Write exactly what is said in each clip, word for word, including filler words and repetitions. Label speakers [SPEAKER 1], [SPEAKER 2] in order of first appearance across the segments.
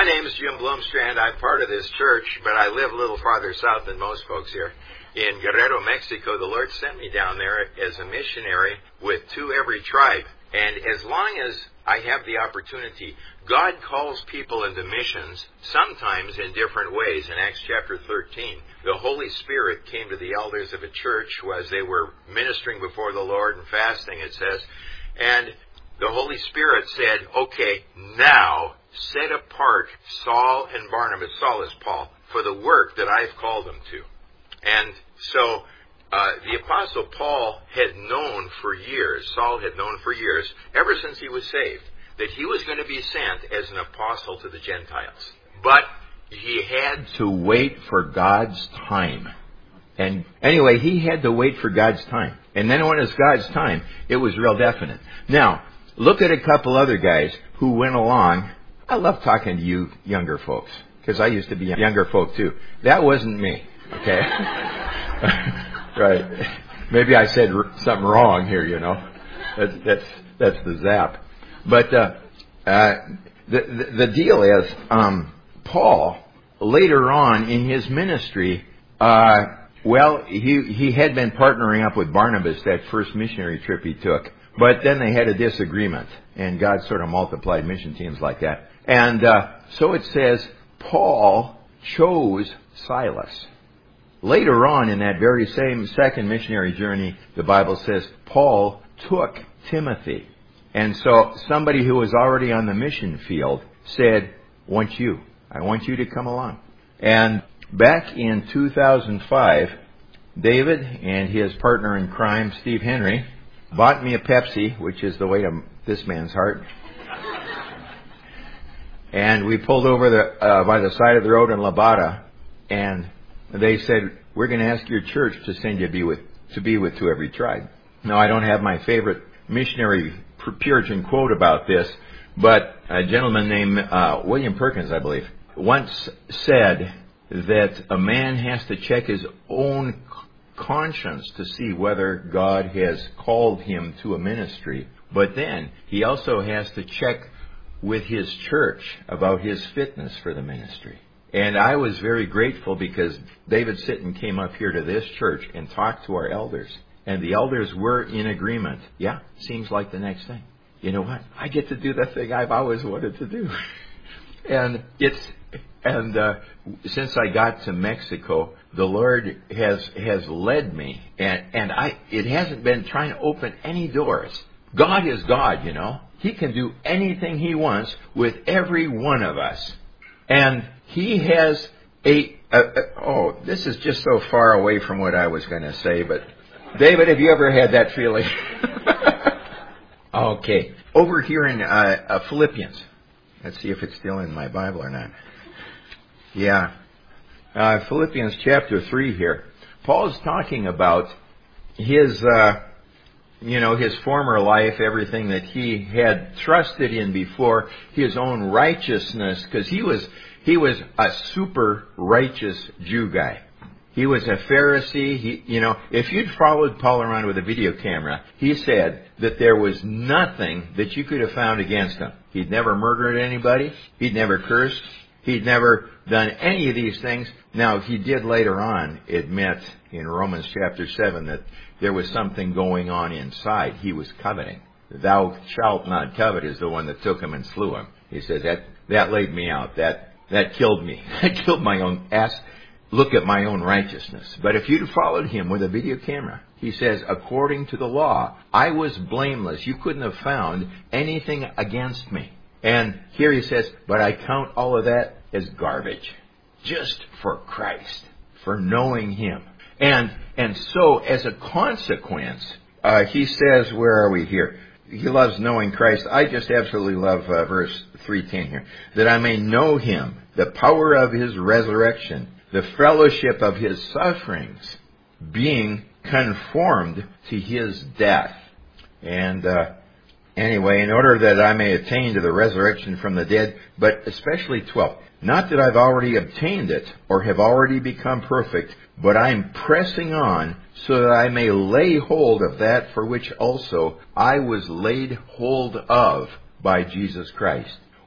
[SPEAKER 1] My name is Jim Bloomstrand. I'm part of this church, but I live a little farther south than most folks here. In Guerrero, Mexico, the Lord sent me down there as a missionary with To Every Tribe. And as long as I have the opportunity, God calls people into missions, sometimes in different ways. In Acts chapter thirteen, the Holy Spirit came to the elders of a church as they were ministering before the Lord and fasting, it says. And the Holy Spirit said, okay, now set apart Saul and Barnabas, Saul is Paul, for the work that I've called them to. And so uh, the Apostle Paul had known for years, Saul had known for years, ever since he was saved, that he was going to be sent as an apostle to the Gentiles. But he had to wait for God's time. And anyway, he had to wait for God's time. And then when it was God's time, it was real definite. Now, look at a couple other guys who went along. I love talking to you younger folks, because I used to be younger folk too. That wasn't me, okay? Right. Maybe I said something wrong here, you know. That's that's, that's the zap. But uh, uh, the, the the deal is, um, Paul, later on in his ministry, uh, well, he he had been partnering up with Barnabas that first missionary trip he took. But then they had a disagreement, and God sort of multiplied mission teams like that. And uh, so it says, Paul chose Silas. Later on in that very same second missionary journey, the Bible says, Paul took Timothy. And so somebody who was already on the mission field said, want you. I want you to come along. And back in two thousand five, David and his partner in crime, Steve Henry, bought me a Pepsi, which is the way to this man's heart. And we pulled over the uh, by the side of the road in Labada, and they said, we're going to ask your church to send you to be with, to be with To Every Tribe. Now, I don't have my favorite missionary Puritan quote about this, but a gentleman named uh, William Perkins, I believe, once said that a man has to check his own conscience to see whether God has called him to a ministry. But then he also has to check with his church about his fitness for the ministry. And I was very grateful because David Sitton came up here to this church and talked to our elders. And the elders were in agreement. Yeah, seems like the next thing. You know what? I get to do the thing I've always wanted to do. and it's and uh, since I got to Mexico, the Lord has has led me, and and I it hasn't been trying to open any doors. God is God, you know. He can do anything He wants with every one of us, and He has a, a, a oh, this is just so far away from what I was going to say, but David, have you ever had that feeling? Okay, over here in uh, uh, Philippians. Let's see if it's still in my Bible or not. Yeah. Uh, Philippians chapter three here. Paul's talking about his, uh, you know, his former life, everything that he had trusted in before, his own righteousness, because he was, he was a super righteous Jew guy. He was a Pharisee. He, you know, if you'd followed Paul around with a video camera, he said that there was nothing that you could have found against him. He'd never murdered anybody. He'd never cursed. He'd never done any of these things. Now, he did later on admit in Romans chapter seven that there was something going on inside. He was coveting. Thou shalt not covet is the one that took him and slew him. He says, that, that laid me out. That, that killed me. That killed my own ass. Look at my own righteousness. But if you'd followed him with a video camera, he says, according to the law, I was blameless. You couldn't have found anything against me. And here he says, but I count all of that as garbage. Just for Christ. For knowing Him. And and so, as a consequence, uh, he says, where are we here? He loves knowing Christ. I just absolutely love uh, verse three ten here. That I may know Him, the power of His resurrection, the fellowship of His sufferings, being conformed to His death. And uh, anyway, in order that I may attain to the resurrection from the dead, but especially twelve. Not that I've already obtained it or have already become perfect, but I'm pressing on so that I may lay hold of that for which also I was laid hold of by Jesus Christ.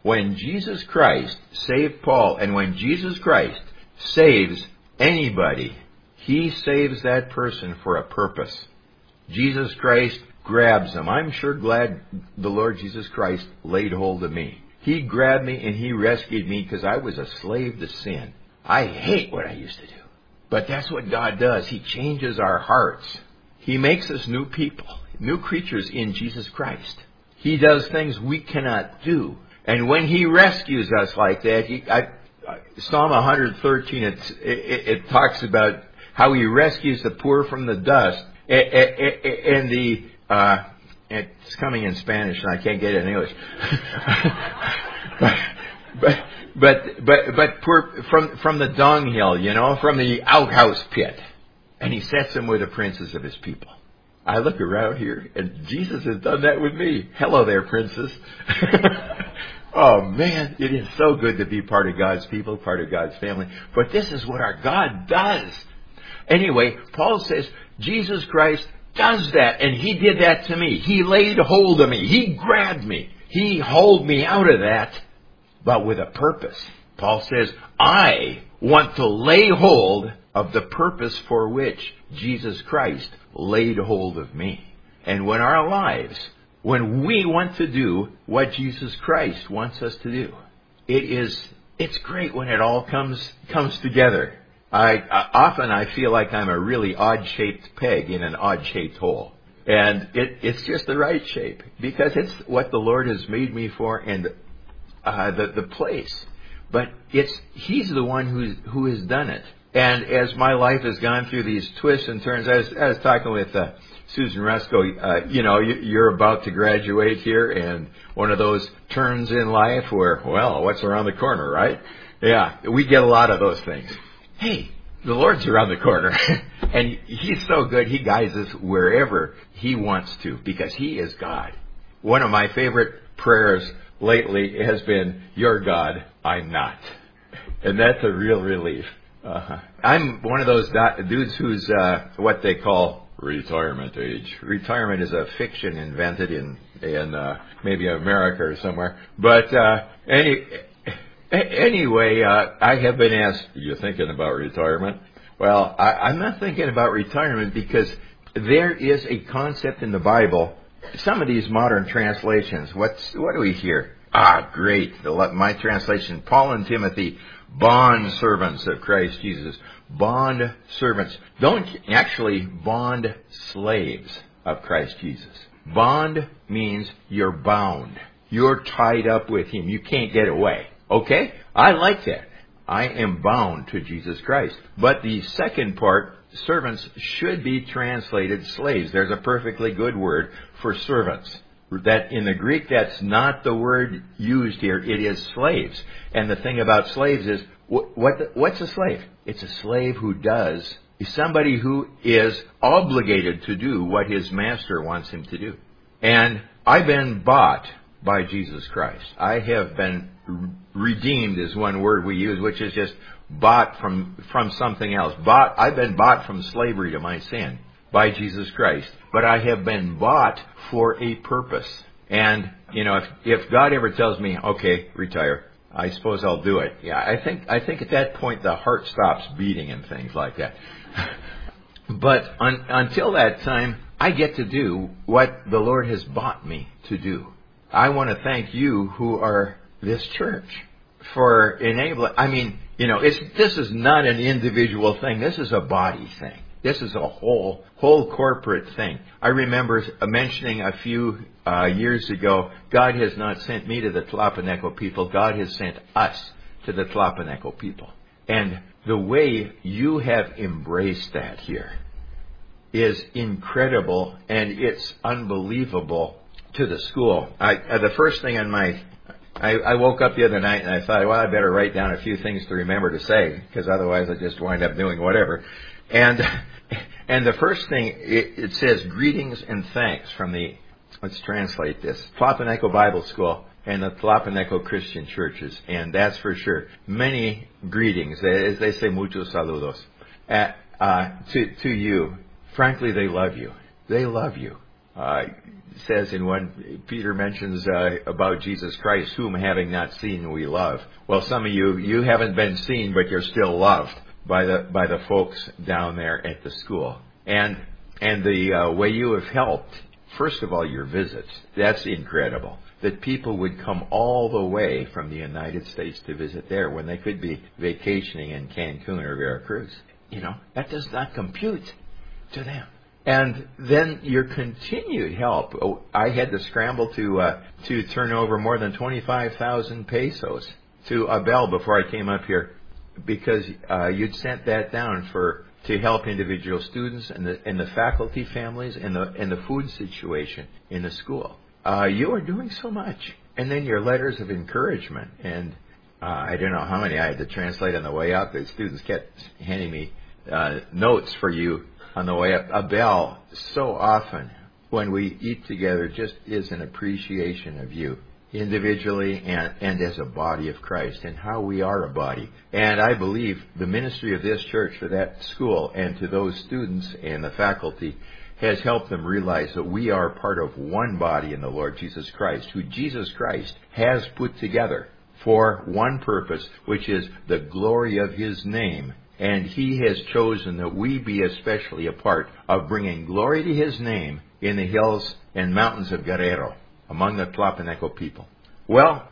[SPEAKER 1] when Jesus Christ saved Paul, and when Jesus Christ saves anybody, He saves that person for a purpose. Jesus Christ grabs them. I'm sure glad the Lord Jesus Christ laid hold of me. He grabbed me and He rescued me because I was a slave to sin. I hate what I used to do. But that's what God does. He changes our hearts. He makes us new people, new creatures in Jesus Christ. He does things we cannot do. And when He rescues us like that, he, I, Psalm one thirteen, it, it, it talks about how He rescues the poor from the dust. And the, uh, it's coming in Spanish and I can't get it in English. but, but, but, but, but poor, from, from the dunghill, you know, from the outhouse pit. And He sets them with the princes of His people. I look around here and Jesus has done that with me. Hello there, princes. Oh man, it is so good to be part of God's people, part of God's family. But this is what our God does. Anyway, Paul says, Jesus Christ does that, and He did that to me. He laid hold of me. He grabbed me. He hauled me out of that, but with a purpose. Paul says, I want to lay hold of the purpose for which Jesus Christ laid hold of me. And when our lives, when we want to do what Jesus Christ wants us to do, it is, it's great when it all comes, comes together. I, I often I feel like I'm a really odd-shaped peg in an odd-shaped hole. And it, it's just the right shape because it's what the Lord has made me for and uh, the, the place. But it's He's the one who's, who has done it. And as my life has gone through these twists and turns, I was, I was talking with uh, Susan Rusko, uh, you know, you, you're about to graduate here, and one of those turns in life where, well, what's around the corner, right? Yeah, we get a lot of those things. Hey, the Lord's around the corner, and He's so good, He guides us wherever He wants to, because He is God. One of my favorite prayers lately has been, "You're God, I'm not." And that's a real relief. Uh-huh. I'm one of those dudes who's uh, what they call retirement age. Retirement is a fiction invented in in uh, maybe America or somewhere. But uh, any, anyway, uh, I have been asked, "Are you thinking about retirement?" Well, I, I'm not thinking about retirement because there is a concept in the Bible. Some of these modern translations, what's what do we hear? Ah, great. My translation, Paul and Timothy, bond servants of Christ Jesus. Bond servants. Don't actually bond slaves of Christ Jesus. Bond means you're bound. You're tied up with Him. You can't get away. Okay? I like that. I am bound to Jesus Christ. But the second part, servants, should be translated slaves. There's a perfectly good word for servants. That in the Greek, that's not the word used here. It is slaves. And the thing about slaves is, what, what the, what's a slave? It's a slave who does, is somebody who is obligated to do what his master wants him to do. And I've been bought by Jesus Christ. I have been redeemed is one word we use, which is just bought from, from something else. Bought, I've been bought from slavery to my sin by Jesus Christ. But I have been bought for a purpose. And, you know, if, if God ever tells me, okay, retire, I suppose I'll do it. Yeah, I think, I think at that point the heart stops beating and things like that. But un, until that time, I get to do what the Lord has bought me to do. I want to thank you who are this church for enabling. I mean, you know, it's, this is not an individual thing. This is a body thing. This is a whole, whole corporate thing. I remember mentioning a few uh, years ago, God has not sent me to the Tlapaneco people. God has sent us to the Tlapaneco people. And the way you have embraced that here is incredible, and it's unbelievable to the school. I, uh, the first thing on my, I, I woke up the other night and I thought, well, I better write down a few things to remember to say, because otherwise I just wind up doing whatever. And and the first thing, it, it says greetings and thanks from the, let's translate this, Tlapaneco Bible School and the Tlapaneco Christian churches. And that's for sure. Many greetings, as they say, muchos saludos, uh, uh, to, to you. Frankly, they love you. They love you. uh, says in one, Peter mentions uh, about Jesus Christ, whom having not seen we love. Well, some of you, you haven't been seen, but you're still loved by the by the folks down there at the school. And and the uh, way you have helped, first of all, your visits. That's incredible. That people would come all the way from the United States to visit there when they could be vacationing in Cancun or Veracruz. You know, that does not compute to them. And then your continued help. Oh, I had to scramble to uh, to turn over more than twenty-five thousand pesos to Abel before I came up here, because uh, you'd sent that down for to help individual students and the and the faculty families and the and the food situation in the school. Uh, you are doing so much. And then your letters of encouragement. And uh, I don't know how many I had to translate on the way out. The students kept handing me uh, notes for you on the way up. Abel, so often when we eat together, just is an appreciation of you individually and, and as a body of Christ and how we are a body. And I believe the ministry of this church for that school and to those students and the faculty has helped them realize that we are part of one body in the Lord Jesus Christ, who Jesus Christ has put together for one purpose, which is the glory of His name. And He has chosen that we be especially a part of bringing glory to His name in the hills and mountains of Guerrero, among the Tlapaneco people. Well,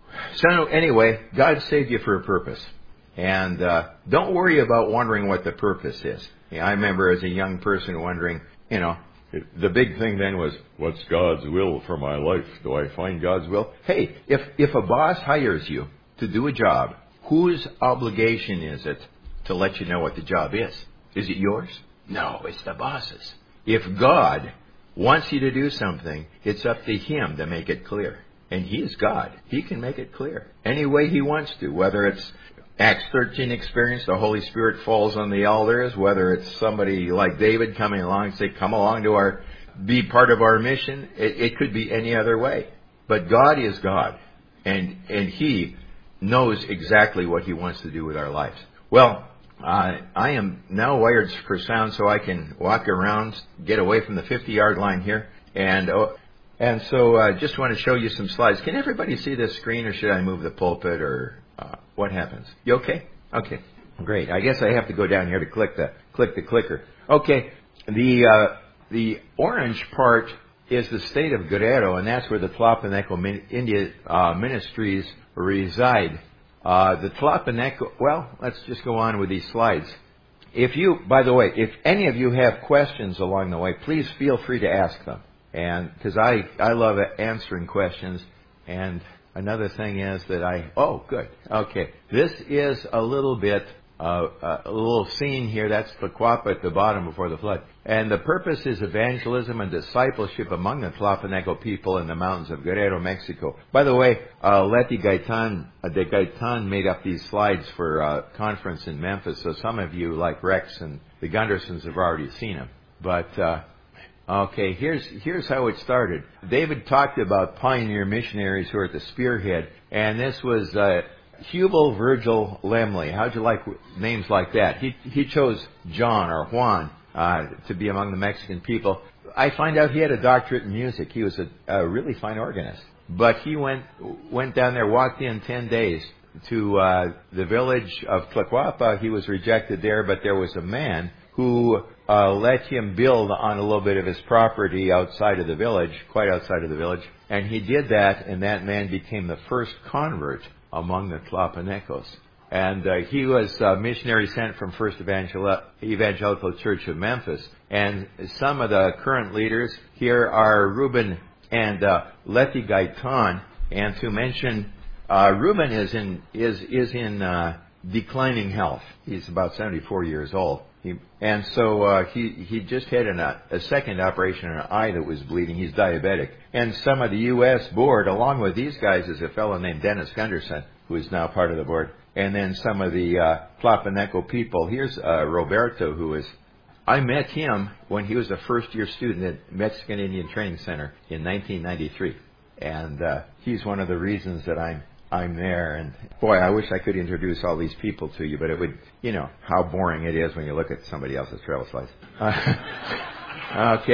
[SPEAKER 1] so anyway, God saved you for a purpose. And uh, don't worry about wondering what the purpose is. I remember as a young person wondering, you know, the big thing then was, what's God's will for my life? Do I find God's will? Hey, if if a boss hires you to do a job, whose obligation is it to let you know what the job is? Is it yours? No, it's the boss's. If God wants you to do something, it's up to Him to make it clear. And He is God. He can make it clear any way He wants to, whether it's Acts thirteen experience, the Holy Spirit falls on the elders, whether it's somebody like David coming along and say, come along to our, be part of our mission. It, it could be any other way. But God is God. And, and He knows exactly what He wants to do with our lives. Well, uh, I am now wired for sound so I can walk around, get away from the fifty-yard line here. And, uh, and so I uh, just want to show you some slides. Can everybody see this screen, or should I move the pulpit, or Uh, what happens? You okay? Okay. Great. I guess I have to go down here to click the click the clicker. Okay. The uh, the orange part is the state of Guerrero, and that's where the Tlapaneco Min- India uh, ministries reside. Uh, the Tlapaneco. Well, let's just go on with these slides. If you, by the way, if any of you have questions along the way, please feel free to ask them, and because I I love answering questions. And another thing is that I, oh, good. Okay. This is a little bit, uh, a little scene here. That's Tlacuapa at the bottom before the flood. And the purpose is evangelism and discipleship among the Tlapaneco people in the mountains of Guerrero, Mexico. By the way, uh, Leti Gaitan, uh, de Gaitan made up these slides for a conference in Memphis. So some of you, like Rex and the Gundersons, have already seen them. But, uh, Okay, here's here's how it started. David talked about pioneer missionaries who are at the spearhead, and this was uh, Hubel Virgil Lemley. How'd you like names like that? He he chose John or Juan uh, to be among the Mexican people. I find out he had a doctorate in music. He was a, a really fine organist. But he went went down there, walked in ten days to uh, the village of Tlacuapa. He was rejected there, but there was a man who uh, let him build on a little bit of his property outside of the village, quite outside of the village. And he did that, and that man became the first convert among the Tlapanecos. And uh, he was a missionary sent from First Evangel- Evangelical Church of Memphis. And some of the current leaders here are Ruben and uh, Leti Gaitan. And to mention, uh, Ruben is in is is in uh, declining health. He's about seventy-four years old. He, and so uh, he he just had an, uh, a second operation on an eye that was bleeding. He's diabetic. And some of the U S board, along with these guys, is a fellow named Dennis Gunderson, who is now part of the board. And then some of the uh, Tlapaneco people. Here's uh, Roberto, who is, I met him when he was a first-year student at Mexican Indian Training Center in nineteen ninety-three. And uh, he's one of the reasons that I'm I'm there. And boy, I wish I could introduce all these people to you, but it would, you know, how boring it is when you look at somebody else's travel slides. Uh, okay.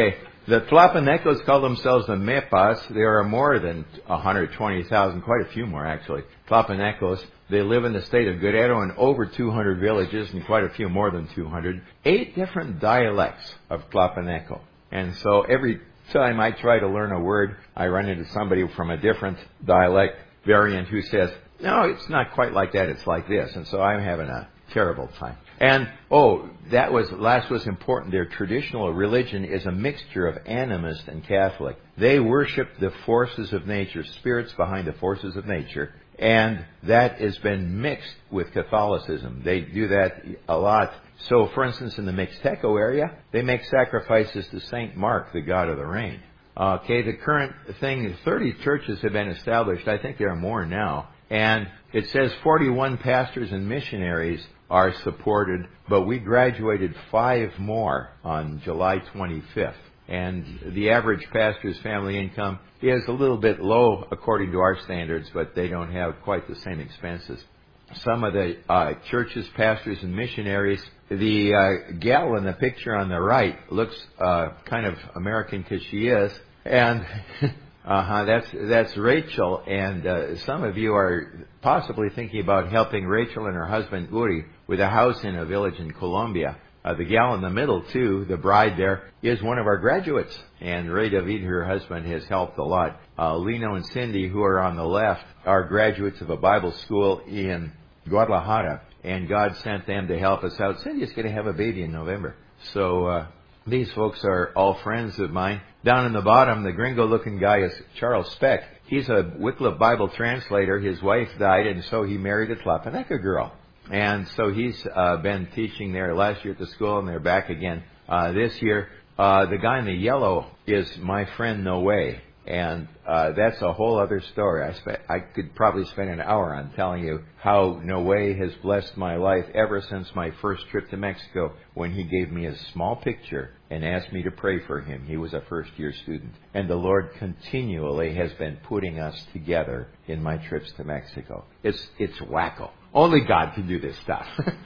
[SPEAKER 1] The Tlapanecos call themselves the Mepas. There are more than one hundred twenty thousand, quite a few more actually, Tlapanecos. They live in the state of Guerrero in over two hundred villages and quite a few more than two hundred. Eight different dialects of Tlapaneco. And so every time I try to learn a word, I run into somebody from a different dialect variant who says, no, it's not quite like that, it's like this. And so I'm having a terrible time. And, oh, that was, last was important. Their traditional religion is a mixture of animist and Catholic. They worship the forces of nature, spirits behind the forces of nature. And that has been mixed with Catholicism. They do that a lot. So, for instance, in the Mixteco area, they make sacrifices to Saint Mark, the god of the rain. Okay, the current thing, thirty churches have been established. I think there are more now. And it says forty-one pastors and missionaries are supported, but we graduated five more on July twenty-fifth. And the average pastor's family income is a little bit low according to our standards, but they don't have quite the same expenses. Some of the uh, churches, pastors, and missionaries, the uh, gal in the picture on the right looks uh, kind of American because she is, and uh-huh, that's that's Rachel. And uh, some of you are possibly thinking about helping Rachel and her husband Uri with a house in a village in Colombia. Uh, the gal in the middle, too, the bride there, is one of our graduates. And Ray David, her husband, has helped a lot. Uh, Lino and Cindy, who are on the left, are graduates of a Bible school in Guadalajara. And God sent them to help us out. Cindy's going to have a baby in November. So uh, these folks are all friends of mine. Down in the bottom, the gringo-looking guy is Charles Speck. He's a Wycliffe Bible translator. His wife died, and so he married a Tlapaneca girl. And so he's uh, been teaching there last year at the school, and they're back again uh, this year. Uh, the guy in the yellow is my friend Noe, and uh, that's a whole other story. I, spe- I could probably spend an hour on telling you how Noe has blessed my life ever since my first trip to Mexico, when he gave me a small picture and asked me to pray for him. He was a first-year student. And the Lord continually has been putting us together in my trips to Mexico. It's it's wacko. Only God can do this stuff.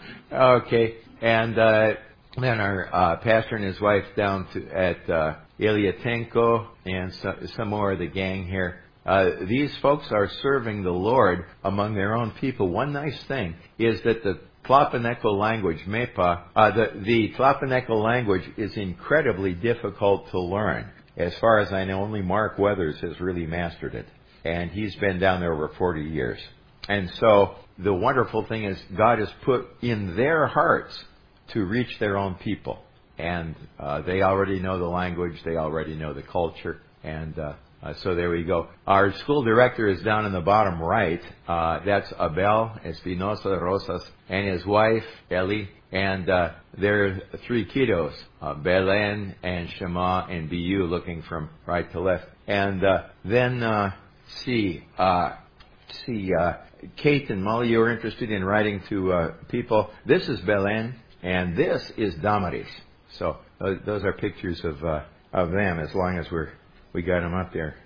[SPEAKER 1] Okay. And uh, then our uh, pastor and his wife down to, at uh, Iliatenco, and so, some more of the gang here. Uh, these folks are serving the Lord among their own people. One nice thing is that the Tlapaneco language, Mepa, uh, the, the Tlapaneco language is incredibly difficult to learn. As far as I know, only Mark Weathers has really mastered it. And he's been down there over forty years. And so the wonderful thing is God has put in their hearts to reach their own people. And uh, they already know the language. They already know the culture. And uh, uh, so there we go. Our school director is down in the bottom right. Uh, that's Abel Espinosa Rosas and his wife, Ellie. And uh, there are three kiddos, uh, Belen and Shema and B U, looking from right to left. And uh, then, uh, see, uh, see, uh, Kate and Molly, you are interested in writing to uh, people. This is Belen, and this is Damaris. So those, those are pictures of uh, of them, as long as we're we got them up there.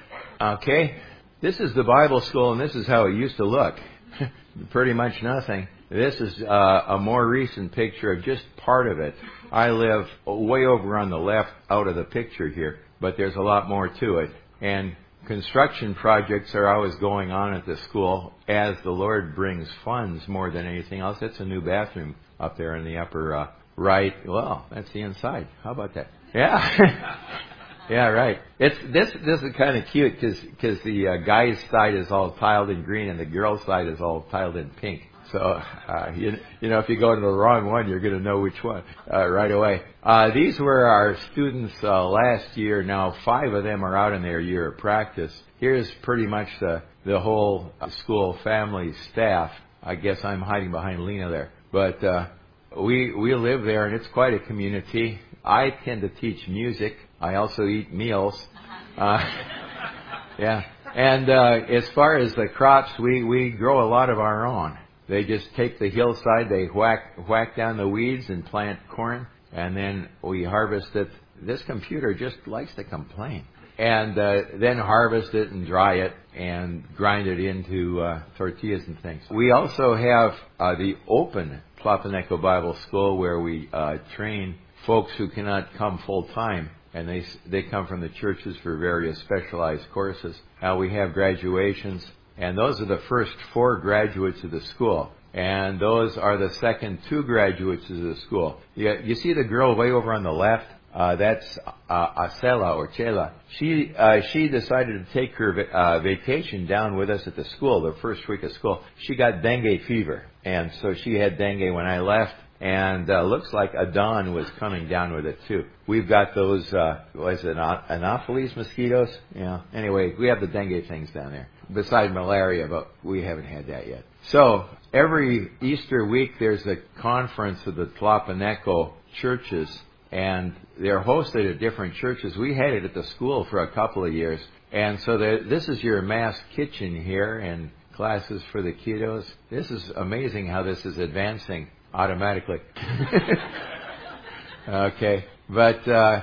[SPEAKER 1] Okay, this is the Bible school, and this is how it used to look. Pretty much nothing. This is uh, a more recent picture of just part of it. I live way over on the left out of the picture here, but there's a lot more to it. And construction projects are always going on at the school as the Lord brings funds more than anything else. It's a new bathroom up there in the upper uh, right. Well, that's the inside. How about that? Yeah. Yeah, right. It's this. This is kind of cute because because the uh, guy's side is all tiled in green and the girl's side is all tiled in pink. So uh, you you know if you go to the wrong one, you're going to know which one uh, right away. Uh, these were our students uh, last year. Now five of them are out in their year of practice. Here's pretty much the the whole school family staff. I guess I'm hiding behind Lena there, but uh, we we live there and it's quite a community. I tend to teach music. I also eat meals. Uh, yeah. And uh, as far as the crops, we, we grow a lot of our own. They just take the hillside, they whack whack down the weeds and plant corn, and then we harvest it. This computer just likes to complain. And uh, then harvest it and dry it and grind it into uh, tortillas and things. We also have uh, the open Tlapaneco Bible School where we uh, train folks who cannot come full time. and they they come from the churches for various specialized courses. Now we have graduations, and those are the first four graduates of the school. And those are the second two graduates of the school. You, you see the girl way over on the left? Uh, that's uh, Acela or Chela. She uh, she decided to take her uh, vacation down with us at the school, the first week of school. She got dengue fever, and so she had dengue when I left. And uh, looks like Adon was coming down with it too. We've got those, uh, what is it, Anopheles mosquitoes? Yeah. Anyway, we have the dengue things down there. Besides malaria, but we haven't had that yet. So every Easter week there's a conference of the Tlapaneco churches, and they're hosted at different churches. We had it at the school for a couple of years. And so there, this is your mass kitchen here and classes for the kiddos. This is amazing how this is advancing automatically. Okay. But uh,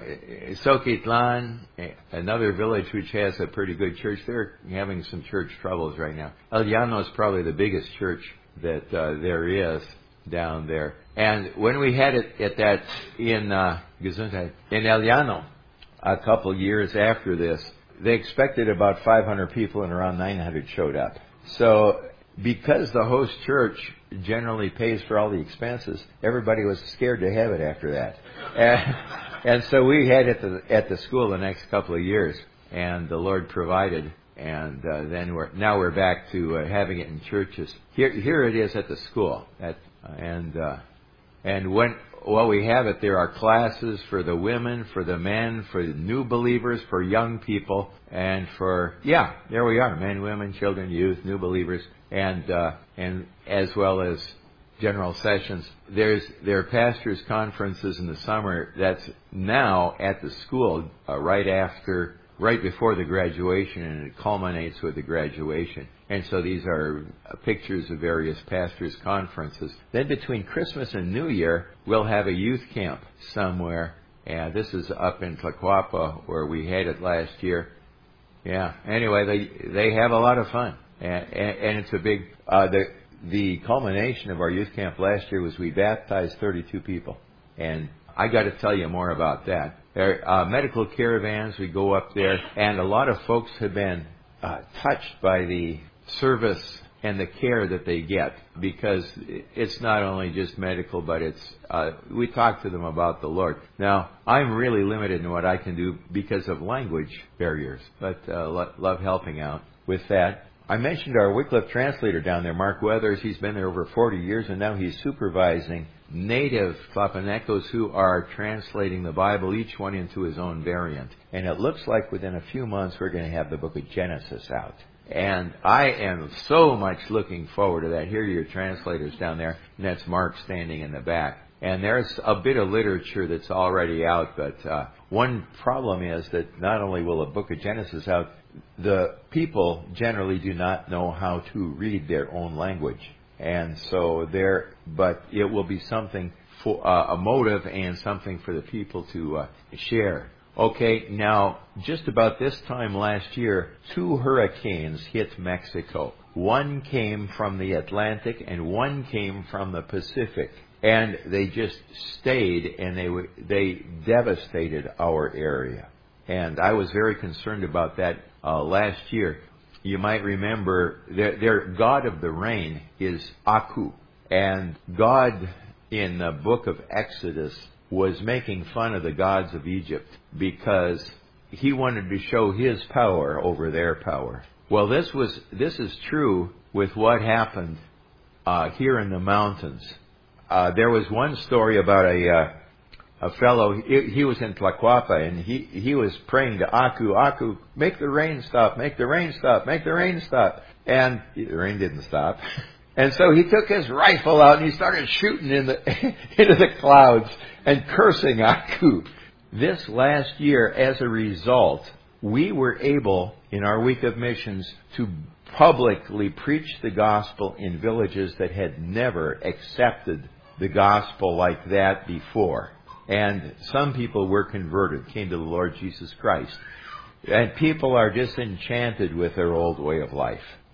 [SPEAKER 1] Soquitlan, another village which has a pretty good church, they're having some church troubles right now. El Llano is probably the biggest church that uh, there is down there. And when we had it at that in uh, Gesundheit, in El Llano, a couple years after this, they expected about five hundred people, and around nine hundred showed up. So because the host church generally pays for all the expenses, everybody was scared to have it after that. And, and so we had it at the, at the school the next couple of years, and the Lord provided. And uh, then we're now we're back to uh, having it in churches. Here, here it is at the school. At, and uh, and when while we have it, there are classes for the women, for the men, for the new believers, for young people, and for yeah, there we are: men, women, children, youth, new believers, and uh, and as well as general sessions. There's there are pastors' conferences in the summer. That's now at the school uh, right after. right before the graduation, and it culminates with the graduation. And so these are pictures of various pastors' conferences. Then between Christmas and New Year, we'll have a youth camp somewhere. And this is up in Tlaquapa, where we had it last year. Yeah. Anyway, they they have a lot of fun, and, and, and it's a big. Uh, the the culmination of our youth camp last year was we baptized thirty-two people, and I got to tell you more about that. There are uh, medical caravans. We go up there, and a lot of folks have been uh, touched by the service and the care that they get, because it's not only just medical, but it's uh, we talk to them about the Lord. Now, I'm really limited in what I can do because of language barriers, but uh, lo- love helping out with that. I mentioned our Wycliffe translator down there, Mark Weathers. He's been there over forty years, and now he's supervising native Tlapanecos who are translating the Bible, each one into his own variant. And it looks like within a few months we're going to have the book of Genesis out. And I am so much looking forward to that. Here are your translators down there, and that's Mark standing in the back. And there's a bit of literature that's already out, but uh, one problem is that not only will the book of Genesis out, the people generally do not know how to read their own language. And so there, but it will be something for uh, a motive and something for the people to uh, share. Okay, now just about this time last year, two hurricanes hit Mexico. One came from the Atlantic and one came from the Pacific, and they just stayed, and they they devastated our area. And I was very concerned about that uh, last year. You might remember their, their god of the rain is Aku. And God in the book of Exodus was making fun of the gods of Egypt because he wanted to show his power over their power. Well, this was this is true with what happened uh, here in the mountains. Uh, there was one story about a uh, a fellow, he, he was in Tlaquapa, and he, he was praying to Aku, Aku, make the rain stop, make the rain stop, make the rain stop. And the rain didn't stop. And so he took his rifle out and he started shooting in the, into the clouds and cursing Aku. This last year, as a result, we were able, in our week of missions, to publicly preach the gospel in villages that had never accepted the gospel like that before. And some people were converted, came to the Lord Jesus Christ. And people are disenchanted with their old way of life.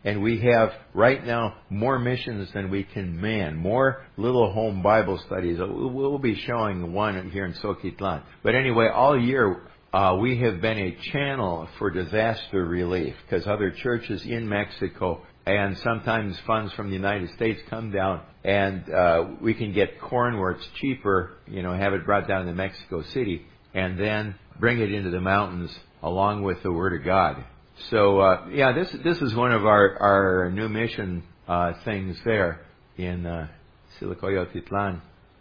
[SPEAKER 1] And we have right now more missions than we can man, more little home Bible studies. We'll be showing one here in Soquitlan. But anyway, all year uh, we have been a channel for disaster relief because other churches in Mexico and sometimes funds from the United States come down and uh, we can get corn where it's cheaper, you know, have it brought down to Mexico City and then bring it into the mountains along with the Word of God. So, uh, yeah, this this is one of our, our new mission uh, things there in uh, Silicoyotitlan.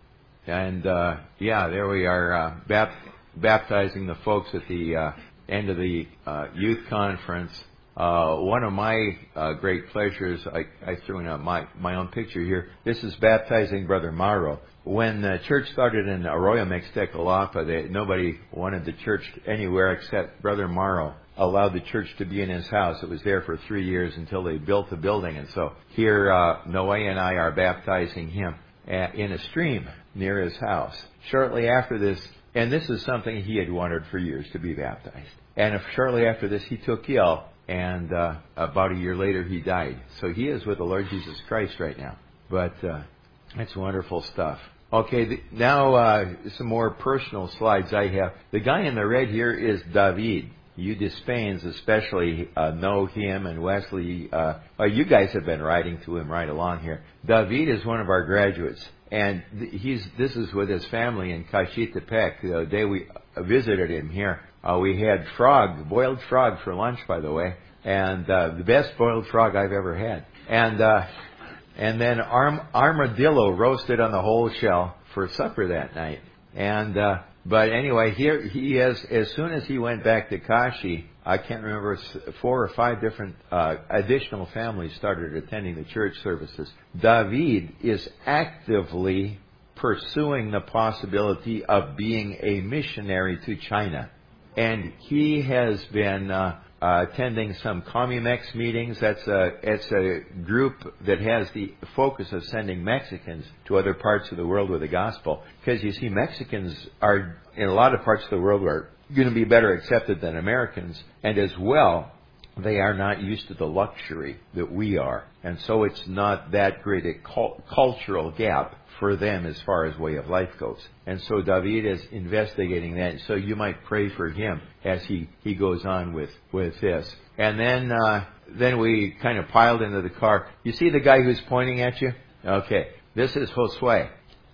[SPEAKER 1] And, uh, yeah, there we are uh, bap- baptizing the folks at the uh, end of the uh, youth conference. Uh, one of my uh, great pleasures, I, I threw in a, my, my own picture here. This is baptizing Brother Mauro. When the church started in Arroyo Mixtecalapa, they, nobody wanted the church anywhere except Brother Mauro allowed the church to be in his house. It was there for three years until they built the building. And so here, uh, Noe and I are baptizing him at, in a stream near his house. Shortly after this, and this is something he had wanted for years, to be baptized. And if shortly after this, he took ill, and uh, about a year later, he died. So he is with the Lord Jesus Christ right now. But uh, it's wonderful stuff. Okay, the, now uh, some more personal slides I have. The guy in the red here is David. You Dispains especially uh, know him, and Wesley, uh, uh, you guys have been writing to him right along here. David is one of our graduates, and th- he's this is with his family in Cachitepec. The day we visited him here, uh, we had frog, boiled frog for lunch, by the way, and uh, the best boiled frog I've ever had. And uh, and then arm, armadillo roasted on the whole shell for supper that night. And uh, But anyway, here he is, as soon as he went back to Kashi, I can't remember, four or five different uh, additional families started attending the church services. David is actively pursuing the possibility of being a missionary to China. And he has been uh, uh, attending some Commumex meetings. That's a, it's a group that has the focus of sending Mexicans to other parts of the world with the gospel. Because you see, Mexicans are, in a lot of parts of the world, are going to be better accepted than Americans. And as well, they are not used to the luxury that we are. And so it's not that great a cult- cultural gap for them as far as way of life goes. And so David is investigating that. So you might pray for him as he, he goes on with, with this. And then uh, then we kind of piled into the car. You see the guy who's pointing at you? Okay. This is Josue.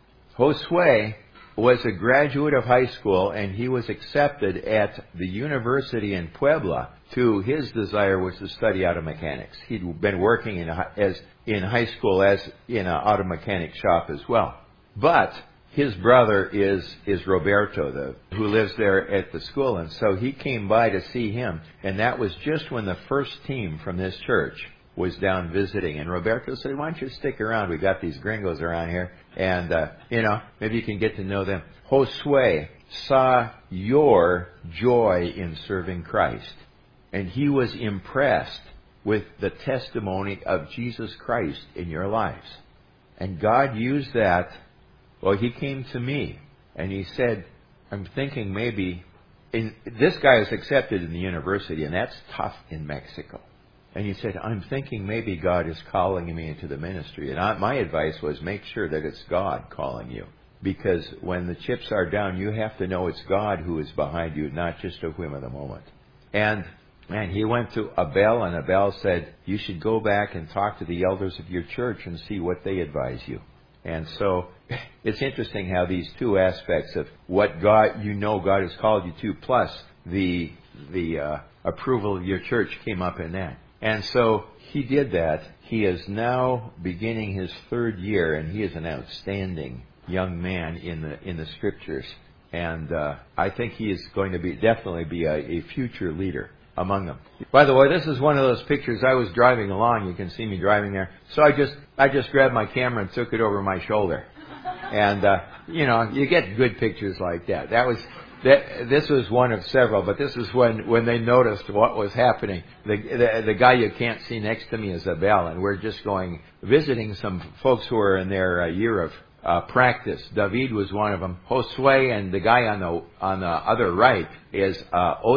[SPEAKER 1] Josue was a graduate of high school, and he was accepted at the university in Puebla. To his desire was to study auto mechanics. He'd been working in as in high school as in an auto mechanic shop as well. But his brother is is Roberto, the, who lives there at the school, and so he came by to see him. And that was just when the first team from this church was down visiting. And Roberto said, "Why don't you stick around? We got these gringos around here, and uh, you know, maybe you can get to know them." Josue saw your joy in serving Christ, and he was impressed with the testimony of Jesus Christ in your lives. And God used that. Well, he came to me, and he said, "I'm thinking maybe," in, this guy is accepted in the university, and that's tough in Mexico. And he said, "I'm thinking maybe God is calling me into the ministry." And I, my advice was, make sure that it's God calling you. Because when the chips are down, you have to know it's God who is behind you, not just a whim of the moment. And And he went to Abel, and Abel said, "You should go back and talk to the elders of your church and see what they advise you." And so it's interesting how these two aspects of what God, you know God has called you to, plus the the uh, approval of your church came up in that. And so he did that. He is now beginning his third year, and he is an outstanding young man in the in the scriptures. And uh, I think he is going to be definitely be a, a future leader among them. By the way, this is one of those pictures. I was driving along. You can see me driving there. So I just I just grabbed my camera and took it over my shoulder. And, uh, you know, you get good pictures like that. That was that. This was one of several, but this is when, when they noticed what was happening. The, the the guy you can't see next to me is Abel, and we're just going visiting some folks who are in their uh, year of uh, practice. David was one of them. Josue, and the guy on the on the other right is uh, Otto.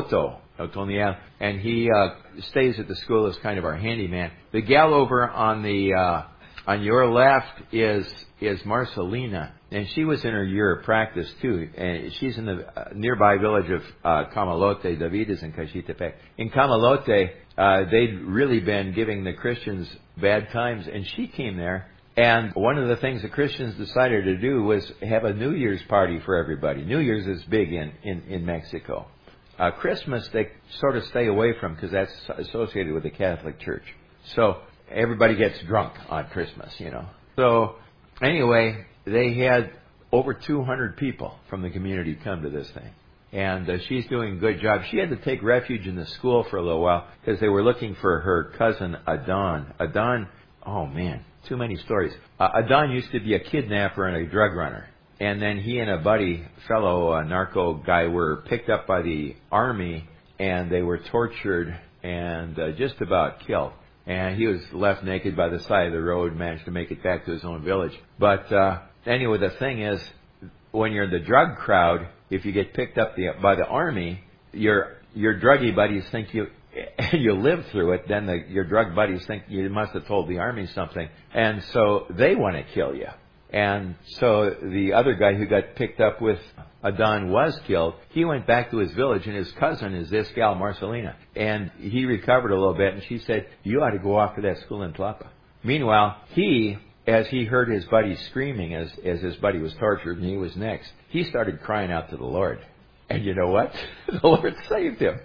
[SPEAKER 1] Otoniel, and he uh, stays at the school as kind of our handyman. The gal over on the uh, on your left is is Marcelina, and she was in her year of practice too. And she's in the uh, nearby village of uh, Camalote. David is in Cachitepec. In Camalote, uh, they'd really been giving the Christians bad times, and she came there. And one of the things the Christians decided to do was have a New Year's party for everybody. New Year's is big in, in, in Mexico. Uh, Christmas, they sort of stay away from because that's associated with the Catholic Church. So everybody gets drunk on Christmas, you know. So anyway, they had over two hundred people from the community come to this thing. And uh, she's doing a good job. She had to take refuge in the school for a little while because they were looking for her cousin, Adon. Adon, oh man, too many stories. Uh, Adon used to be a kidnapper and a drug runner. And then he and a buddy, fellow uh, narco guy, were picked up by the army, and they were tortured and uh, just about killed. And he was left naked by the side of the road, managed to make it back to his own village. But uh, anyway, the thing is, when you're in the drug crowd, if you get picked up the, by the army, your your druggy buddies think you you lived through it. Then the, your drug buddies think you must have told the army something, and so they want to kill you. And so the other guy who got picked up with Adon was killed. He went back to his village, and his cousin is this gal, Marcelina. And he recovered a little bit, and she said, you ought to go off to that school in Tlapa. Meanwhile, he, as he heard his buddy screaming as, as his buddy was tortured and he was next, he started crying out to the Lord. And you know what? The Lord saved him.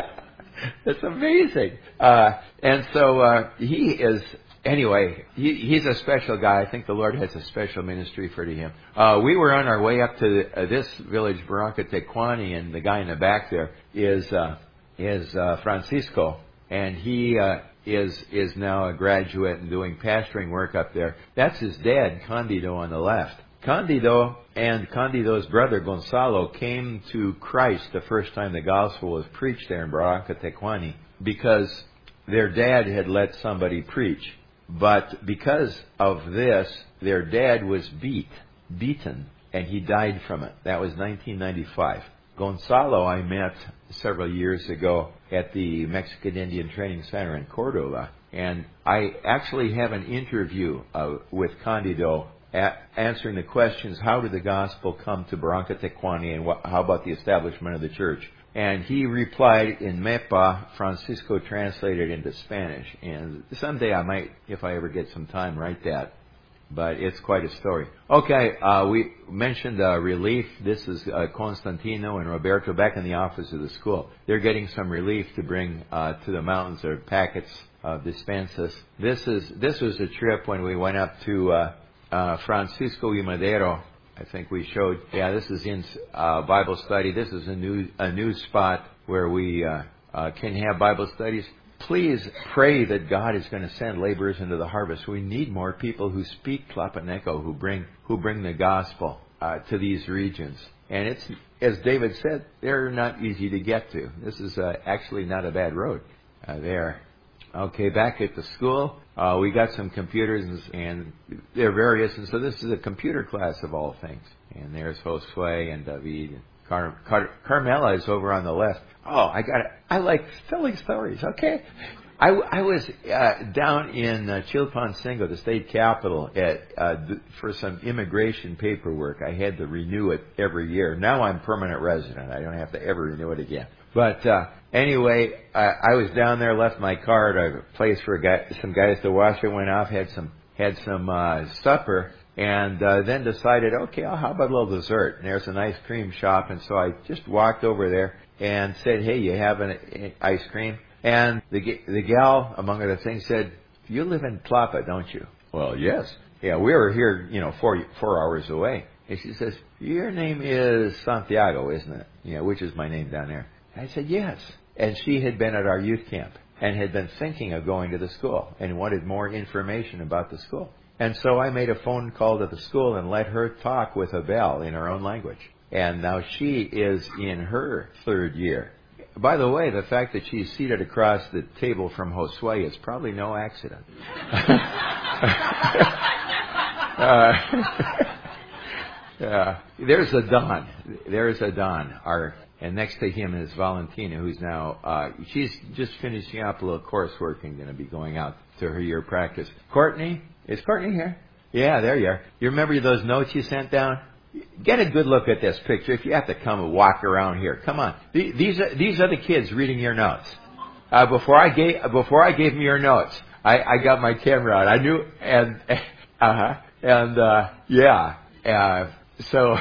[SPEAKER 1] It's amazing. Uh, and so uh, he is... Anyway, he, he's a special guy. I think the Lord has a special ministry for him. Uh, we were on our way up to uh, this village, Barranca Tecuani, and the guy in the back there is uh, is uh, Francisco, and he uh, is is now a graduate and doing pastoring work up there. That's his dad, Candido, on the left. Candido and Candido's brother Gonzalo came to Christ the first time the gospel was preached there in Barranca Tecuani because their dad had let somebody preach. But because of this, their dad was beat, beaten, and he died from it. That was nineteen ninety-five. Gonzalo I met several years ago at the Mexican Indian Training Center in Cordova. And I actually have an interview uh, with Candido a- answering the questions, how did the gospel come to Barranca Tecuani, and what, how about the establishment of the church? And he replied in Mepa. Francisco translated into Spanish. And someday I might, if I ever get some time, write that. But it's quite a story. Okay, uh, we mentioned uh, relief. This is uh, Constantino and Roberto back in the office of the school. They're getting some relief to bring uh, to the mountains, or packets of dispensas. This is this was a trip when we went up to uh, uh, Francisco y Madero. I think we showed, yeah, this is in uh, Bible study. This is a new a new spot where we uh, uh, can have Bible studies. Please pray that God is going to send laborers into the harvest. We need more people who speak Tlapaneco, who bring who bring the gospel uh, to these regions. And it's, as David said, they're not easy to get to. This is uh, actually not a bad road uh, there. Okay, back at the school, uh, we got some computers, and, and they're various. And so this is a computer class of all things. And there's Josue and David. And Car- Car- Carmela is over on the left. Oh, I got it. I like telling stories. Okay. I, I was uh, down in uh, Chilpancingo, the state capital, at, uh, th- for some immigration paperwork. I had to renew it every year. Now I'm permanent resident. I don't have to ever renew it again. But uh, anyway, I, I was down there, left my car at a place for a guy, some guys to wash it. Went off, had some had some uh, supper, and uh, then decided, okay, well, how about a little dessert? And there's an ice cream shop, and so I just walked over there and said, hey, you have an, an ice cream? And the the gal, among other things, said, you live in Tlapa, don't you? Well, yes. Yeah, we were here, you know, four four hours away. And she says, your name is Santiago, isn't it? You know, which is my name down there. I said, yes. And she had been at our youth camp and had been thinking of going to the school and wanted more information about the school. And so I made a phone call to the school and let her talk with Abel in her own language. And now she is in her third year. By the way, the fact that she's seated across the table from Josue is probably no accident. uh, uh, there's Adon. There's Adon, our And next to him is Valentina, who's now, uh, she's just finishing up a little coursework and going to be going out to her year practice. Courtney? Is Courtney here? Yeah, there you are. You remember those notes you sent down? Get a good look at this picture. If you have to come and walk around here, come on. These are, these are the kids reading your notes. Uh, before I gave, before I gave them your notes, I, I got my camera out. I knew, and, uh-huh, and, uh, yeah, uh, so,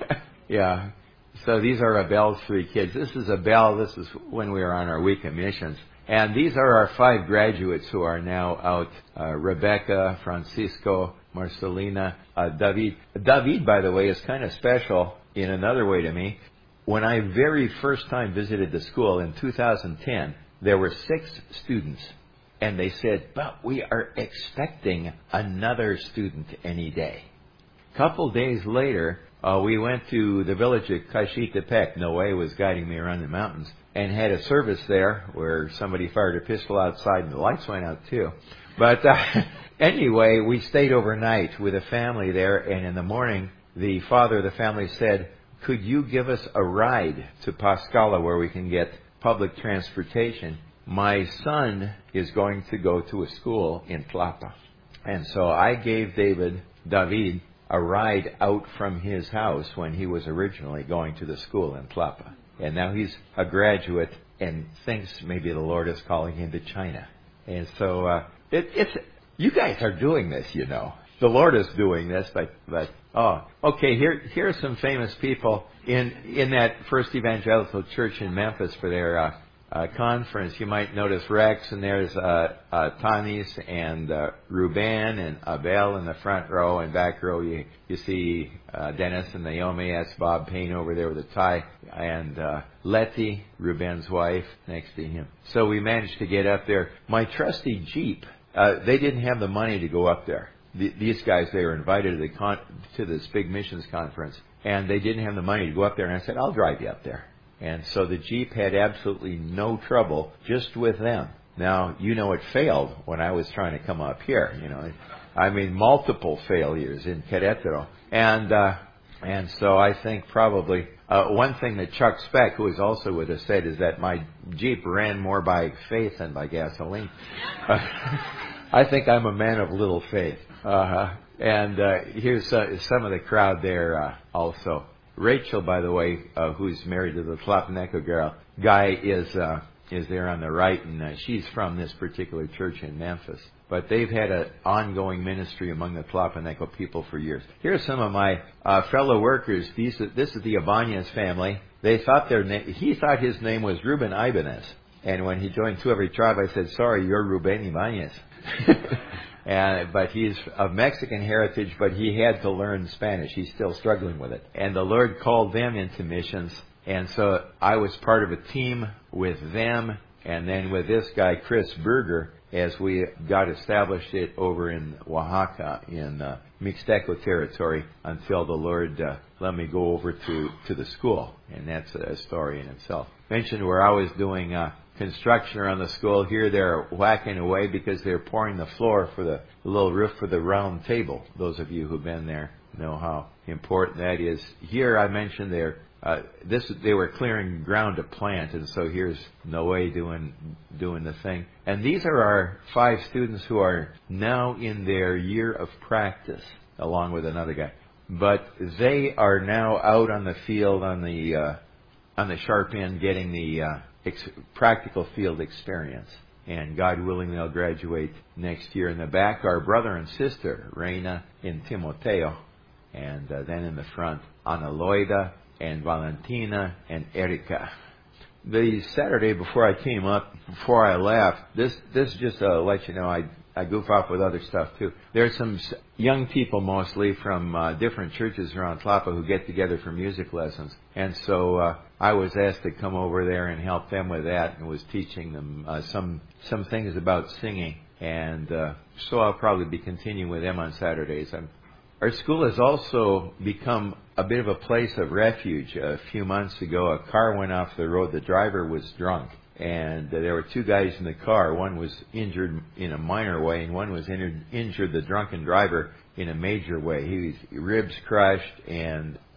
[SPEAKER 1] yeah. So these are Abel's three kids. This is Abel. This is when we were on our week of missions. And these are our five graduates who are now out. Uh, Rebecca, Francisco, Marcelina, uh, David. David, by the way, is kind of special in another way to me. When I very first time visited the school in two thousand ten, there were six students. And they said, but we are expecting another student any day. A couple days later, uh, we went to the village of Kashitepec. Noé was guiding me around the mountains and had a service there where somebody fired a pistol outside and the lights went out too. But uh, anyway, we stayed overnight with a family there, and in the morning, the father of the family said, could you give us a ride to Pascala where we can get public transportation? My son is going to go to a school in Tlapa. And so I gave David, David, a ride out from his house when he was originally going to the school in Tlapa. And now he's a graduate and thinks maybe the Lord is calling him to China. And so uh, it, it's you guys are doing this, you know. The Lord is doing this, but but oh, okay. Here here are some famous people in in that First Evangelical Church in Memphis for their uh, uh, conference. You might notice Rex, and there's uh, uh, Tanis and uh, Ruben and Abel in the front row, and back row you you see uh, Dennis and Naomi. That's Bob Payne over there with a tie, and uh, Letty, Ruben's wife, next to him. So we managed to get up there. My trusty Jeep. Uh, they didn't have the money to go up there. The, these guys, they were invited to the con- to this big missions conference, and they didn't have the money to go up there. And I said, I'll drive you up there. And so the Jeep had absolutely no trouble just with them. Now, you know, it failed when I was trying to come up here. You know, I mean, multiple failures in Querétaro. And, uh, and so I think probably, uh, one thing that Chuck Speck, who is also with us, said is that my Jeep ran more by faith than by gasoline. Uh, I think I'm a man of little faith. Uh-huh. And uh, here's uh, some of the crowd there uh, also. Rachel, by the way, uh, who's married to the Tlapaneco girl, guy is uh, is there on the right, and uh, she's from this particular church in Memphis. But they've had an ongoing ministry among the Tlapaneco people for years. Here's some of my uh, fellow workers. These, this is the Ibanez family. They thought their na- he thought his name was Ruben Ibanez. And when he joined Two Every Tribe, I said, sorry, you're Ruben Ibanez. And, but he's of Mexican heritage, but he had to learn Spanish. He's still struggling with it. And the Lord called them into missions. And so I was part of a team with them and then with this guy, Chris Berger, as we got established it over in Oaxaca in uh, Mixteco territory until the Lord uh, let me go over to, to the school. And that's a story in itself. Mentioned where I was doing uh, construction around the school. Here they're whacking away because they're pouring the floor for the little roof for the round table. Those of you who've been there know how important that is. Here I mentioned they're uh, this they were clearing ground to plant, and so here's Noé doing doing the thing. And these are our five students who are now in their year of practice, along with another guy. But they are now out on the field on the uh, on the sharp end, getting the uh, ex- practical field experience. And God willing, they'll graduate next year. In the back, our brother and sister, Reina and Timoteo. And uh, then in the front, Ana Loida and Valentina and Erika. The Saturday before I came up, before I left, this this just to uh, let you know, I I goof off with other stuff too. There's some young people mostly from uh, different churches around Tlapa who get together for music lessons. And so uh, I was asked to come over there and help them with that, and was teaching them uh, some some things about singing. And uh, so I'll probably be continuing with them on Saturdays. I'm, our school has also become a bit of a place of refuge. A few months ago, a car went off the road. The driver was drunk. And there were two guys in the car. One was injured in a minor way, and one was injured, injured the drunken driver, in a major way. He was ribs crushed and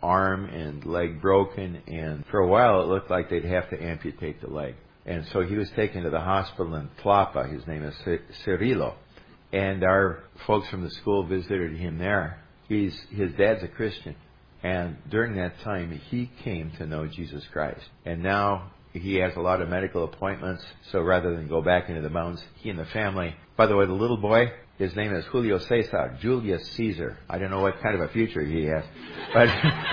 [SPEAKER 1] arm and leg broken, and for a while it looked like they'd have to amputate the leg. And so he was taken to the hospital in Tlapa. His name is Cirilo. And our folks from the school visited him there. He's, his dad's a Christian. And during that time, he came to know Jesus Christ. And now he has a lot of medical appointments. So rather than go back into the mountains, he and the family... By the way, the little boy, his name is Julio Cesar, Julius Caesar. I don't know what kind of a future he has. But...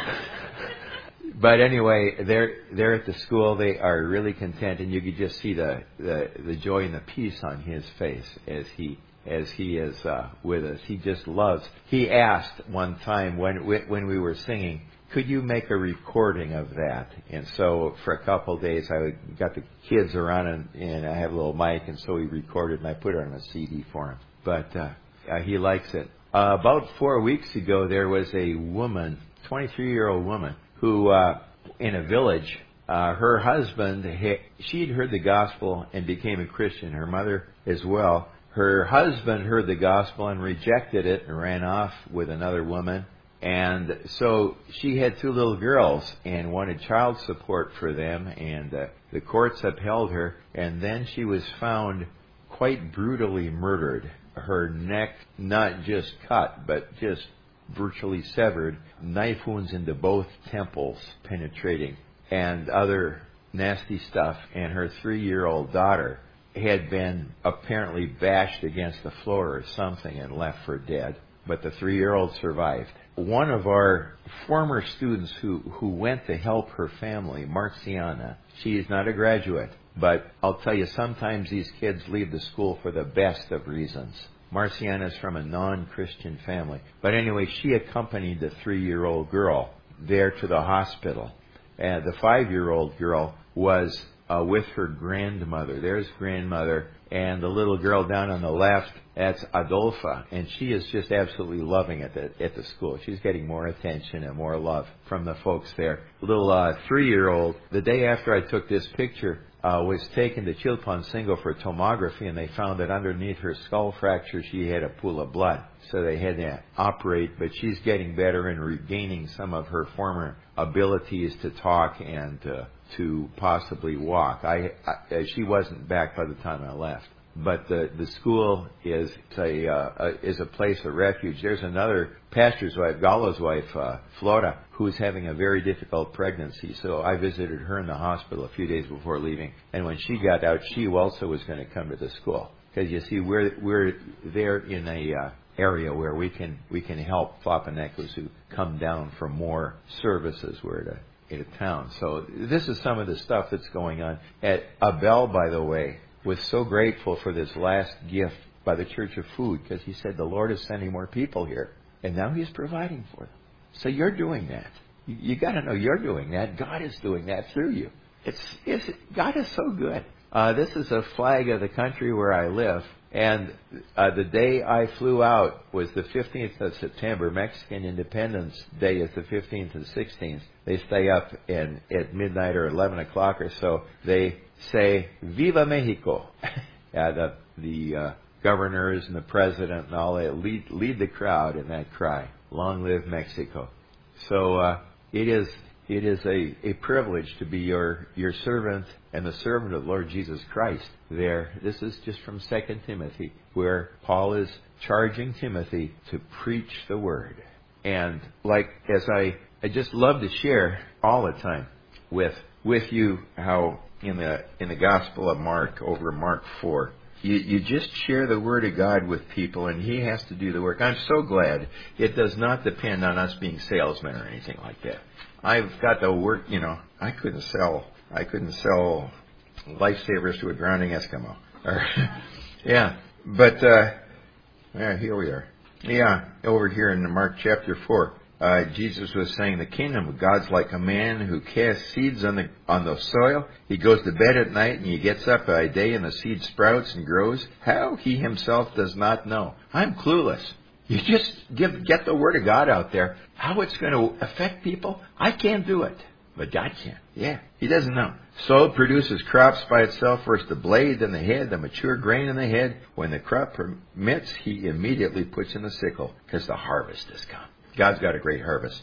[SPEAKER 1] But anyway, they're they're at the school. They are really content, and you could just see the, the, the joy and the peace on his face as he as he is uh, with us. He just loves. He asked one time when when we were singing, could you make a recording of that? And so for a couple of days, I got the kids around, and, and I have a little mic, and so he recorded, and I put it on a C D for him. But uh, uh, he likes it. Uh, about four weeks ago, there was a woman, twenty-three-year-old woman, who, uh, in a village, uh, her husband, she'd heard the gospel and became a Christian. Her mother as well. Her husband heard the gospel and rejected it and ran off with another woman. And so she had two little girls and wanted child support for them. And uh, the courts upheld her. And then she was found quite brutally murdered. Her neck not just cut, but just virtually severed, knife wounds into both temples penetrating, and other nasty stuff. And her three-year-old daughter had been apparently bashed against the floor or something and left for dead. But the three-year-old survived. One of our former students who, who went to help her family, Marciana, she is not a graduate, but I'll tell you, sometimes these kids leave the school for the best of reasons. Marciana is from a non-Christian family. But anyway, she accompanied the three-year-old girl there to the hospital. And the five-year-old girl was uh, with her grandmother. There's grandmother. And the little girl down on the left, that's Adolfa. And she is just absolutely loving it at, at the school. She's getting more attention and more love from the folks there. Little uh, three-year-old, the day after I took this picture, Uh, was taken to Chilpancingo for tomography, and they found that underneath her skull fracture she had a pool of blood. So they had to operate, but she's getting better and regaining some of her former abilities to talk and uh, to possibly walk. I, I she wasn't back by the time I left. But the the school is a, uh, a is a place of refuge. There's another pastor's wife, Gallo's wife, uh, Flora, who's having a very difficult pregnancy. So I visited her in the hospital a few days before leaving. And when she got out, she also was going to come to the school. Because you see, we're we're there in a uh, area where we can we can help Tlapanecos who come down for more services. We're at a, in a town. So this is some of the stuff that's going on. At Abel, by the way, was so grateful for this last gift by the Church of Food, because he said the Lord is sending more people here, and now He's providing for them. So you're doing that. You, you got to know you're doing that. God is doing that through you. It's, it's God is so good. Uh, this is a flag of the country where I live, and uh, the day I flew out was the fifteenth of September. Mexican Independence Day is the fifteenth and sixteenth. They stay up and at midnight or eleven o'clock or so. They say, Viva Mexico. yeah, the the uh, governors and the president and all that lead, lead the crowd in that cry, long live Mexico. So uh, it is it is a, a privilege to be your, your servant and the servant of Lord Jesus Christ there. This is just from Second Timothy, where Paul is charging Timothy to preach the word. And like as I, I just love to share all the time with with you how in the in the Gospel of Mark, over Mark four, you, you just share the Word of God with people, and He has to do the work. I'm so glad it does not depend on us being salesmen or anything like that. I've got the work, you know, I couldn't sell, I couldn't sell lifesavers to a drowning Eskimo. Or, yeah, but, uh, yeah, here we are. Yeah, over here in Mark chapter four. Uh, Jesus was saying the kingdom of God's like a man who casts seeds on the on the soil. He goes to bed at night and he gets up by day and the seed sprouts and grows. How? He himself does not know. I'm clueless. You just give get the word of God out there. How it's going to affect people, I can't do it. But God can. Yeah, He doesn't know. So it produces crops by itself, first the blade, then the head, the mature grain in the head. When the crop permits, He immediately puts in the sickle because the harvest has come. God's got a great harvest.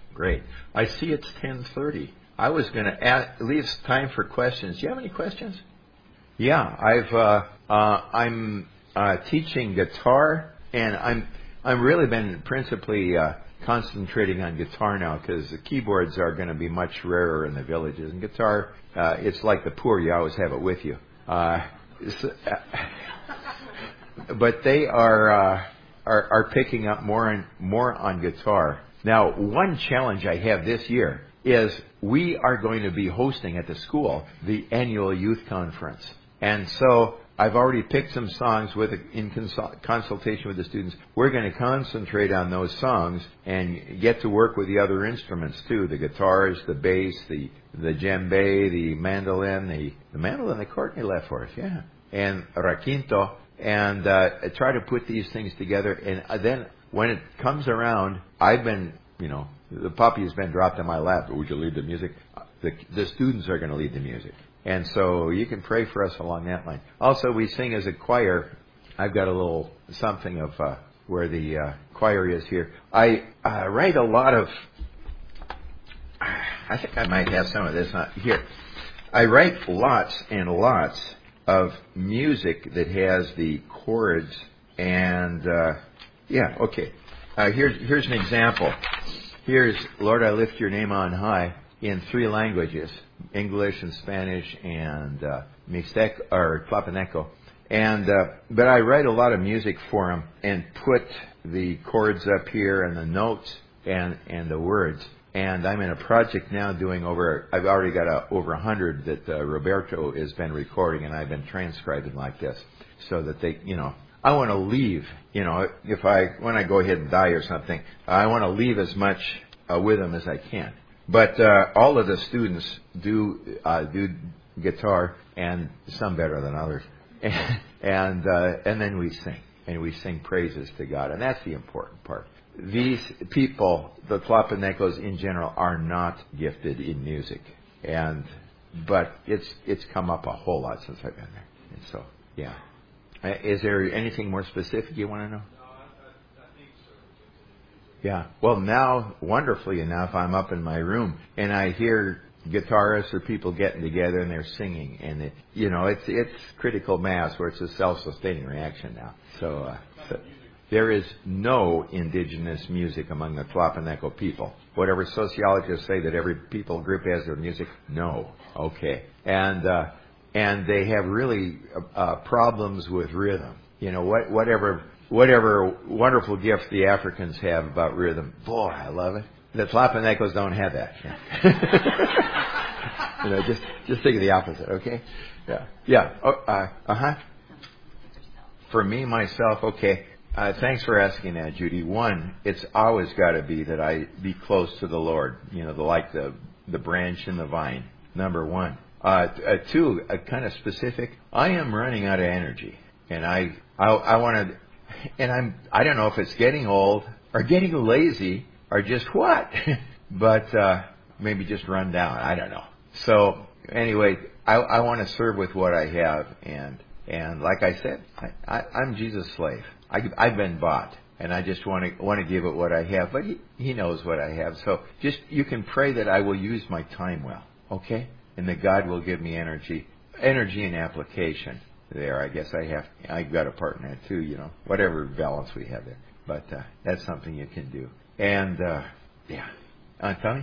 [SPEAKER 1] Great. I see it's ten thirty. I was going to leave time for questions. Do you have any questions? Yeah, I've uh, uh, I'm uh, teaching guitar, and I'm I'm really been principally uh, concentrating on guitar now because the keyboards are going to be much rarer in the villages. And guitar, uh, it's like the poor; you always have it with you. Uh, so, uh, but they are, uh, are are picking up more and more on guitar. Now, one challenge I have this year is we are going to be hosting at the school the annual youth conference. And so I've already picked some songs with in consult, consultation with the students. We're going to concentrate on those songs and get to work with the other instruments too, the guitars, the bass, the the djembe, the mandolin, the, the mandolin that Courtney left for us, yeah, and raquinto, and uh, try to put these things together. And then when it comes around, I've been, you know, the puppy has been dropped in my lap. Would you lead the music? The, the students are going to lead the music. And so you can pray for us along that line. Also, we sing as a choir. I've got a little something of uh, where the uh, choir is here. I uh, write a lot of, I think I might have some of this not here. I write lots and lots of music that has the chords and, uh, yeah, okay. Uh, here's, here's an example. Here's Lord, I Lift Your Name on High in three languages, English and Spanish and uh, Mixtec or Tlapaneco. And uh, but I write a lot of music for them and put the chords up here and the notes and and the words. And I'm in a project now doing over. I've already got a, over a hundred that uh, Roberto has been recording, and I've been transcribing like this, so that they, you know, I want to leave. You know, if I when I go ahead and die or something, I want to leave as much uh, with them as I can. But uh, all of the students do uh, do guitar, and some better than others, and and, uh, and then we sing, and we sing praises to God, and that's the important part. These people, the Tlapanecos in general, are not gifted in music, and but it's it's come up a whole lot since I've been there, and so yeah. Uh, is there anything more specific you want to know? Yeah. Well, now, wonderfully enough, I'm up in my room and I hear guitarists or people getting together and they're singing, and it, you know, it's it's critical mass where it's a self-sustaining reaction now. So, uh, so there is no indigenous music among the Tlapaneco people. Whatever sociologists say that every people group has their music, no. Okay. And uh, and they have really uh, problems with rhythm. You know, what whatever. Whatever wonderful gift the Africans have about rhythm, boy, I love it. The Tlapanecos don't have that. you know, just just think of the opposite, okay? Yeah, yeah. Oh, uh huh. For me myself, okay. Uh, thanks for asking that, Judy. One, it's always got to be that I be close to the Lord. You know, the like the the branch and the vine. Number one. Uh, uh, two, uh, kind of specific. I am running out of energy, and I I, I want to. And I'm, I don't know if it's getting old or getting lazy or just what, but, uh, maybe just run down. I don't know. So anyway, I, I want to serve with what I have. And, and like I said, I, I, I'm Jesus' slave. I, I've been bought, and I just want to, want to give it what I have, but he, he knows what I have. So just, you can pray that I will use my time well. Okay. And that God will give me energy, energy and application. There, I guess I have. I've got a part in that too. You know, whatever balance we have there. But uh, that's something you can do. And uh, yeah, uh, Tommy.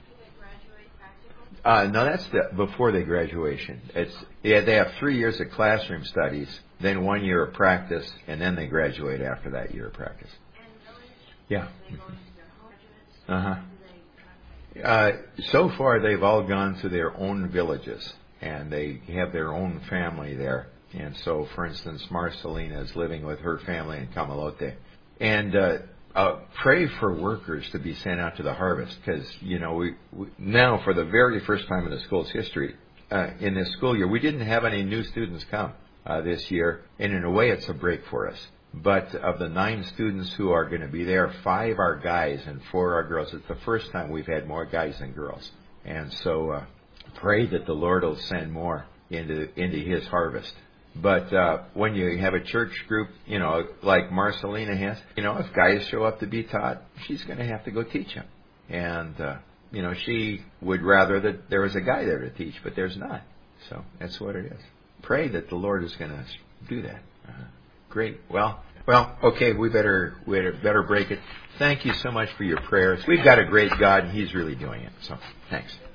[SPEAKER 1] Uh, no, that's the, before the graduation. It's yeah, they have three years of classroom studies, then one year of practice, and then they graduate after that year of practice. Yeah. Mm-hmm. Uh huh. Uh, so far, they've all gone to their own villages, and they have their own family there. And so, for instance, Marcelina is living with her family in Camalote. And uh, uh, pray for workers to be sent out to the harvest, because, you know, we, we now, for the very first time in the school's history, uh, in this school year, we didn't have any new students come uh, this year. And in a way, it's a break for us. But of the nine students who are going to be there, five are guys and four are girls. It's the first time we've had more guys than girls. And so uh, pray that the Lord will send more into into His harvest. But uh, when you have a church group, you know, like Marcelina has, you know, if guys show up to be taught, she's going to have to go teach them. And, uh, you know, she would rather that there was a guy there to teach, but there's not. So that's what it is. Pray that the Lord is going to do that. Uh, great. Well, well, okay, we better, we better break it. Thank you so much for your prayers. We've got a great God, and He's really doing it. So, thanks.